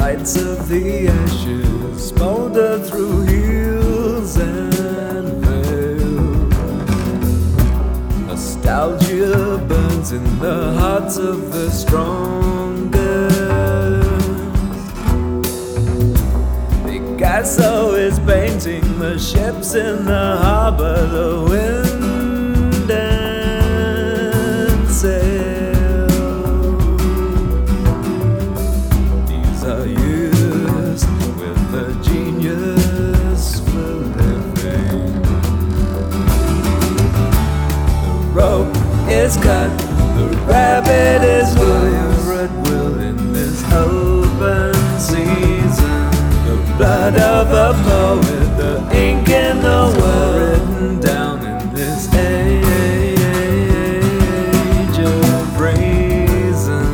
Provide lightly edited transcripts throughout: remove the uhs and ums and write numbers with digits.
lights of the ashes smolder through hills and vales. Nostalgia burns in the hearts of the strongest. Picasso is painting the ships in the harbor, the wind and sail. These are years with a genius for living. The rope is cut, the rabbit is loose. Red will in this open season. The blood of a poet, the ink in the well written down in this age of reason.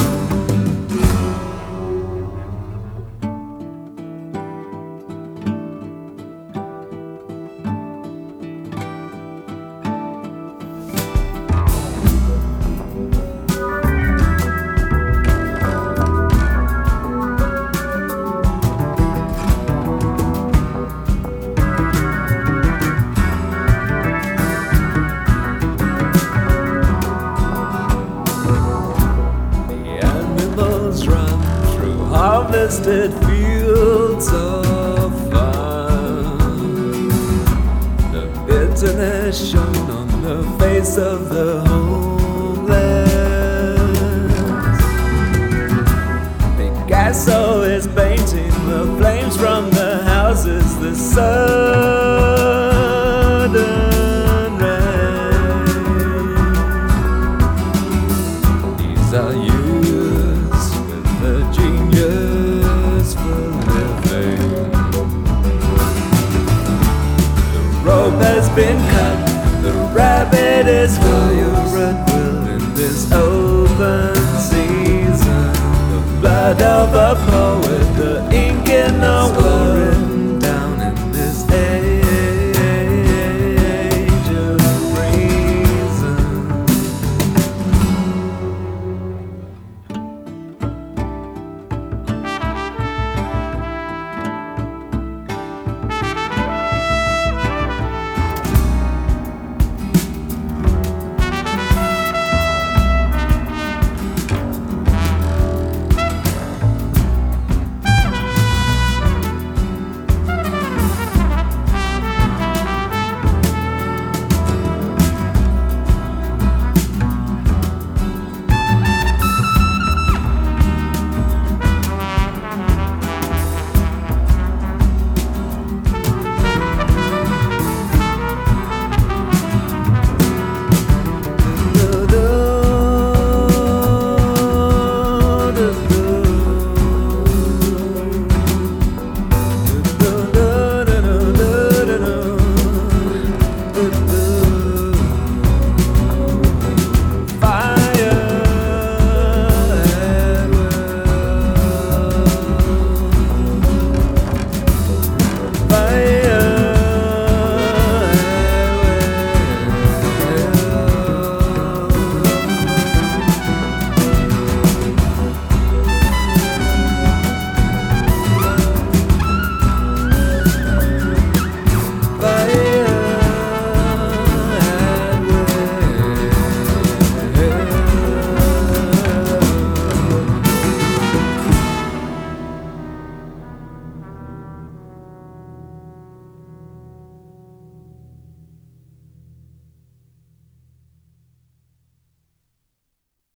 Harvested fields of fun. The bitterness shown on the face of the homeless. Picasso is painting the flames from the houses, the sudden rain. These are years with the genius for living. The rope has been cut, the rabbit is fired will in this open season. The blood of a poet, the